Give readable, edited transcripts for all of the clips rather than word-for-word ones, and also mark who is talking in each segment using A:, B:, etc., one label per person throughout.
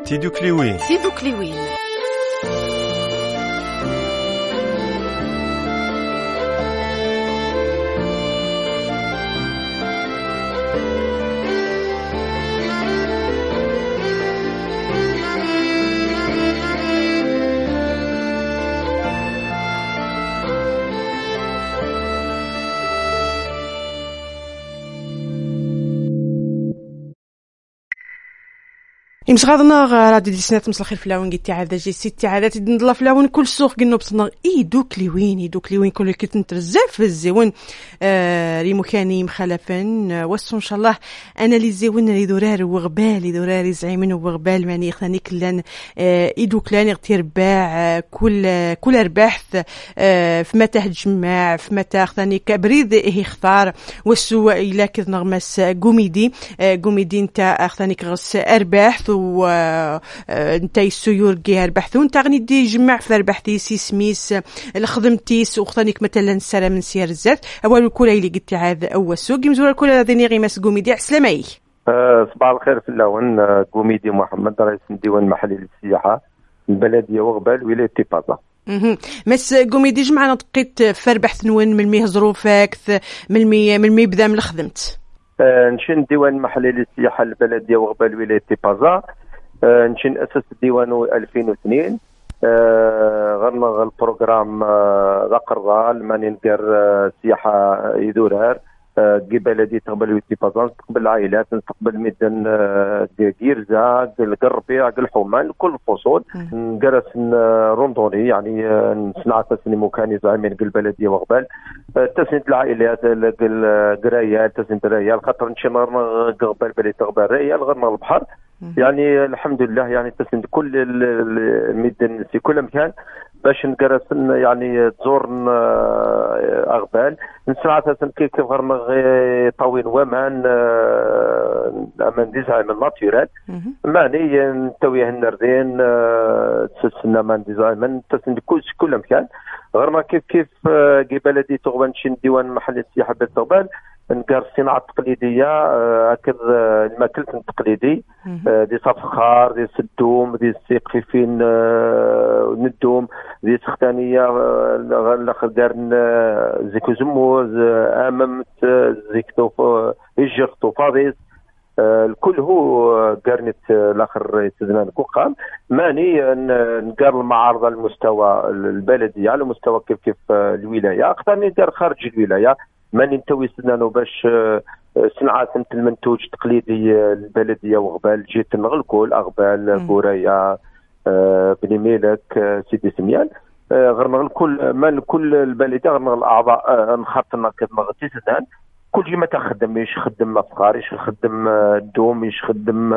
A: سيدو كليوين
B: إمش غادنا راديو ديسنات مسلخ الفلاون قلت عاد جي ستي عادات ندلا فلاون كل سوق قلنا بصنا يدوك لوين كل كنت نترزف الزيون ريمو كاني مخالفين واسو ان شاء الله انا لي زيون لي دورار وغبال لي دورار زعيمن وغبال ماني خاني كلان يدوك لان يغتير باع كل رباحث في متى تجمع في متى ثاني كبريد يختار واسو الا كذ نغمس كوميدي نتا ثاني كغس ارباحث و نتا السيور كي ربحثون تا غني دي يجمع في ربحتيس سميس الخدمتيس وخطانيك مثلا سلام من سير الزات اول كل اللي قلت عاد اول سوق مزور كل هذين غي ماس كوميدي سلامي
C: صباح الخير في اللون كوميدي محمد رئيس الديوان المحلي للسياحه البلديه وغبال ولايه تيبازا
B: مس كوميدي جمعنا دقيت في ربحث نون من الميه ظروفك من المي بدا من الخدمت
C: نشن الديوان المحلي للسياحه البلديه وغبال ولايه تيبازا نشن اسس الديوان 2002 غرنا البروغرام ذقر ماني ندير سياحه يدورار كي بلدي تقبل ويتيبازان تقبل العائلات نستقبل ميدان كيرزا القربيع الحومان كل الفصول نجلس روندوني يعني نصنع تسني مكاني زعيمين البلديه وغبال تسنيد العائلات القرايات تسنيد الريال خاطر نمشي غرنا قبل بلدي تقبل الريال غرنا البحر يعني الحمد لله يعني تسند كل الميدان في كل مكان باش نجرس يعني تزور اغبال نسمع تسند كيف غرنا طوين ومان امان ديزاين ناتورال معني نتويه النردين تسنى مان ديزاين من تسند كل مكان غرنا كيف كي بلدي تغبن شي ديوان محلي السياحه بالتغبال نقار الصناعه التقليديه هكذا الماكله التقليدي دي صفخار دي سدوم دي السقفين ندوم دي سختانيه الاخر دارن زيكو زموز اممت زيكتوف يجرتو فاضيس الكل هو قرنت الاخر يتزنان كوقام ماني نقار المعارضه على المستوى البلدي على مستوى كيف الولايه اقدر ندير خارج الولايه ماني نتوي سنانو باش صناعه المنتوج التقليدي البلديه وغبال جيت نغلكول اغبال بوريا بني ميلك سيدي سميان غير كل البلديه غير الاعضاء نخاطرنا كيف نغتي سنان كل جيما تخدم يخدم افكار يخدم الدوم يخدم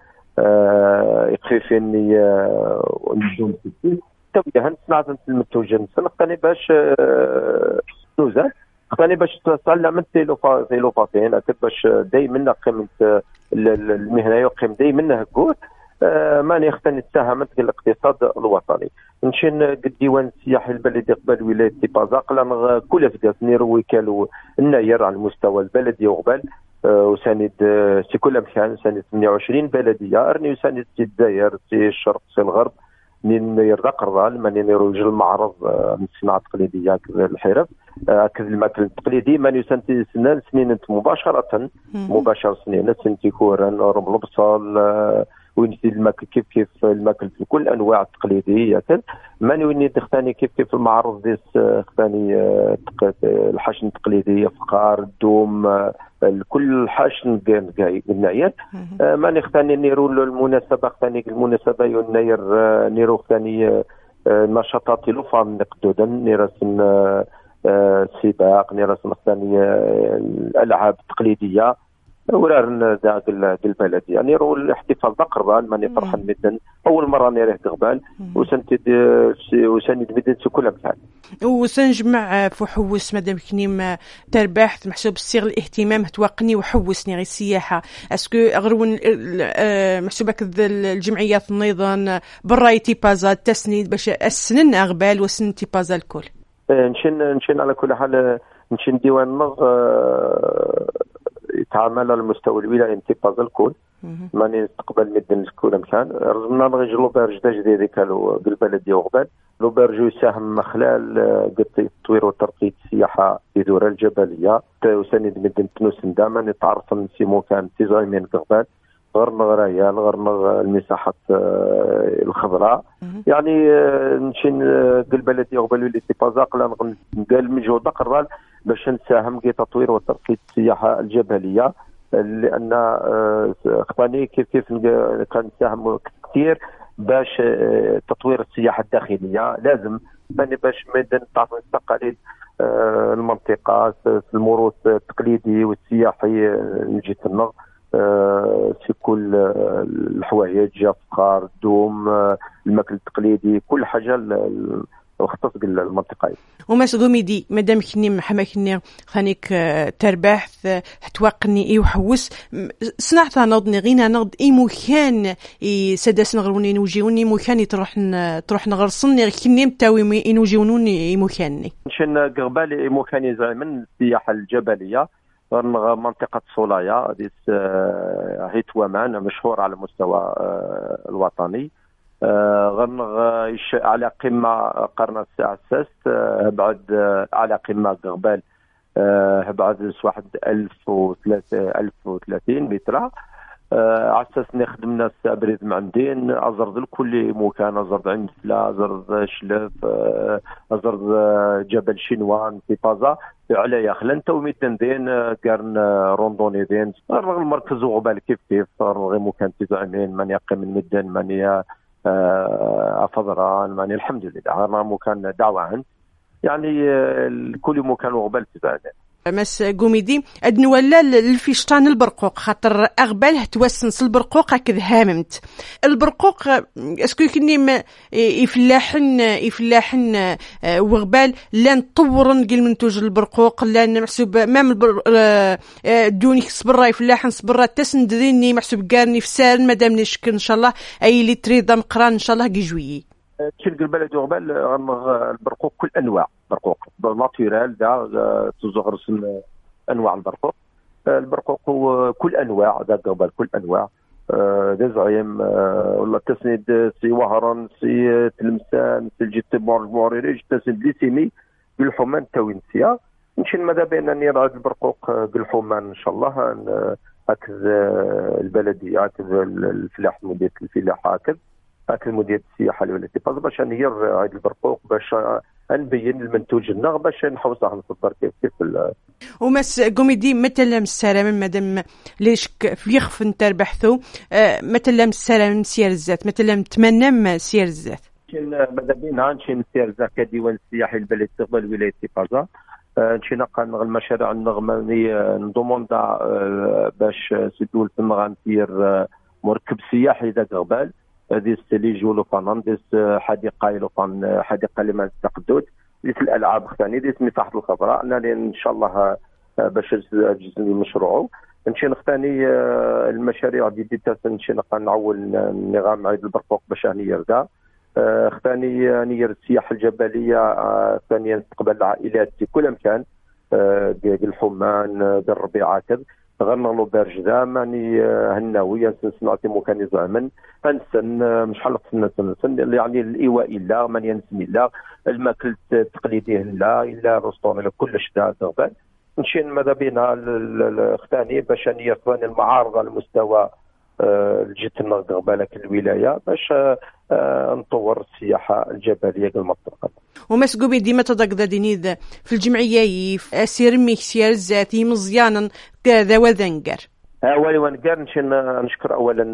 C: يقفيفين ندوم توي صناعه المنتوج نسنقني باش نوزان خطاني باش تعلم تيلوفاتين باش دايما قيمه المهنه يقيم دايما هكور ماني اختني اتهمت الاقتصاد الوطني نشين الديوان السياحي البلدي قبل ولايه تيبازا قلنا كل فداس نيرو وكالو الناير على المستوى البلدي وقبل وساند في كل مكان ساند 28 بلديه ارني وساند في الجزائر في الشرق في الغرب يرزق الرال ماني نيروج المعرض من الصناعه التقليديه الحرف كذا الماكل التقليدي ماني سنتي سنين مباشره سنين سنتي كورن رمل بصل وينتي الماكل كيف الماكل في كل انواع التقليديه ماني وين تختاني كيف المعرض ديس ختاني الحشن التقليدي فقار الدوم كل حاشن قلنايات ماني ختاني نيرو المناسبه ختاني المناسبه يناير نيرو ختاني نشاطات لوفام نقدودا نيرسن سباق نيرسن ختاني الالعاب التقليديه ورار ذاك البلد يعني رو الاحتفال بقربان ماني فرحان جدا اول مره نريه قبال وسند مدن في كل مكان
B: وسنجمع فحوس مدام كنيم ترباح محسوب الصيغ الاهتمام توقني وحوسني غير السياحه اسكو اغرون محسوبه الجمعيات النظام براي تيبازا تسنيد باش السنن اغبال وسن تيبازا الكل
C: نشن على كل حال نشن ديوان يتعامل على مستوى الولايه تيبازا الكل ماني نستقبل مدن كل مكان رزمنا نغيج لوبرج دا جديد كانوا بالبلديه وغبال لوبرج يساهم خلال تطوير وترقيه السياحه في دورة الجبليه وسند مدينه نوسندا من يتعرف نسيمو كان تيزايمين غبال غرنا ريال غرنا المساحات الخضراء يعني نشين البلديه وغبال اللي سي بازاق لا قال مجهود قرال باش نساهم في تطوير وترقيه السياحه الجبليه لان خطاني كيف كنساهم كثير باش تطوير السياحه الداخليه لازم باش ميدان تعطي التقاليد المنطقه الموروث التقليدي والسياحي نجي النغ في كل الحوايج فخار الدوم الماكل التقليدي كل حاجه وخصص المنطقه.
B: وما سقوميدي مادام كني محما كني خانيك تربح تواقني اي وحوس صنعت نوضني غينا نوض اي مكان سداس نغروني نوجيوني مكان تروح نغرسني كني متاوي نوجيونوني اي مكاني
C: نشن قبالي مكاني زعما السياحه الجبليه منطقه صولايا ديس هيتوامان مشهور على المستوى الوطني غنغ على قمه قرن الساعه السادس بعد على قمه قبال بعد واحد 1030 متر على اساس نخدمنا السابريد معندين ازرد كل مكان ازرد عند فلا ازرد شلف ازرد جبل شينوان في بازا على يخلن توميتن دين كارن روندوني دين المركز وغبال كيف غير مكان تزعمين من يقيم من مدن من أفضران يعني الحمد لله أنا مكان دعوة عند يعني كل مكان وغبال تبعنا
B: مس قوميدي أدن ولا الفيشطان البرقوق خاطر أغبال توسنس البرقوق هكذا هاممت البرقوق اسكو كني يفلاحن وغبال لا نطورن قل منتوج البرقوق لا محسوب مام دوني صبرا يفلاحن صبرا تسند ذيني محسوب قارني في سار مادام نشكر إن شاء الله أي اللي تريد مقران إن شاء الله جويي
C: تلك البلد وغبال البرقوق كل انواع برقوق ناتورال دا تزغرس انواع البرقوق هو كل انواع دا قبل كل انواع دا زعيم ولا تسند سي وهران سي تلمسان سي الجيت موريريج تسند ليسيمي بالحمان التوينسيه نمشي ماذا بين نرعى البرقوق بالحمان ان شاء الله هكذا البلديه هكذا الفلاح مدير الفلاح هكذا مدير السياحه الولايات باش هي هذا البرقوق باش نبين المنتوج النغ باش نحوسه نصدر كيف
B: ومس قوميدي مثلا السلام مادام ليش في يخف نتربحثو مثلا السلام سير الذات مثلا نتمنى سير الذات
C: ماذا بينا نمشي نسير الذات كديوان السياحي البلد استقبال ولايه بازا نمشي نلقى المشاريع النغماني ندوموندا باش سيدول في النغانتير مركب سياحي ذا قبال هذه السليج ولوفان ديس حديقه لوفان حديقه لما تقدود ديس الالعاب ثاني ديس مساحه الخضراء انا ان شاء الله باش جزء من المشروع نمشي نختاني المشاريع دي نمشي نعول النظام عيد البرقوق باش يردا ثاني نير السياحه الجبليه ثانيا نستقبل العائلات في كل مكان الحمان الربيعه كذا غنغلو بارج ذا ماني هناوي نعطي مكان زعما فنسن مش حلق سنة يعني الايواء لا من ينسن لا الماكل التقليدي لا الا رستوران كلش ذا غبان نمشي ماذا بينا الثاني باش نيرثوان المعارضه على مستوى الجتنا قبالك الولايه باش نطور السياحه الجبليه المنطقه.
B: ومسقوبي ديما تضق ذا دينيد في الجمعيه سير ميكسير ذاتي مزيانا كذا وذنقر.
C: اولي ونقر نشكر اولا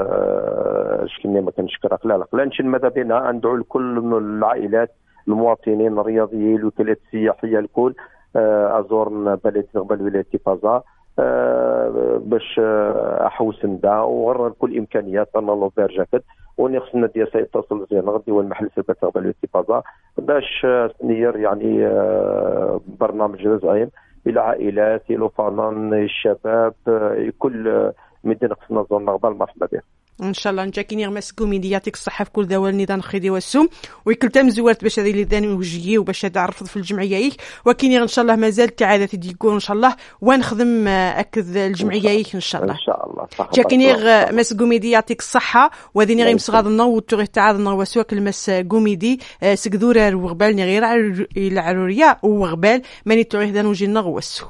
C: شكني ما كنشكر لا نشن ماذا بينا ندعو لكل العائلات المواطنين الرياضيين الوكالات السياحيه الكل ازور بلد قبل ولايه بازا باش احوس ندا وغير كل امكانيات انا لو بيرجاكد ونخصنا ديال سيتصل زين غدي والمحل سبت قبل الاتفاقه باش نير يعني برنامج زعيم العائلات الى فنان الشباب كل مدينه خصنا نزور نقبل مرحبا به.
B: ان شاء الله نجا كيني غماس كوميدي يعطيك الصحه في كل دوال نيدان خيدي والسوم ويكل تام زوارت باش هذه اللي داني وجيي وباش هذا عرفض في الجمعيه وكيني ان شاء الله مازال تعادتي ديكون ان شاء الله ونخدم اكد الجمعيه ان شاء الله.
C: ان شاء الله صح.
B: جا كيني غماس كوميدي يعطيك الصحه وهذه غير مصغادنا وتغي تعادنا وسواك الماس كوميدي سكدورا وغبال غير العروريه وغبال ماني تغي دان وجينا غوسو.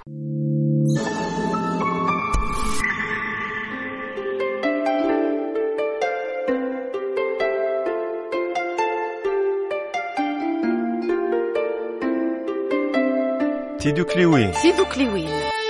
A: سيدو كليوين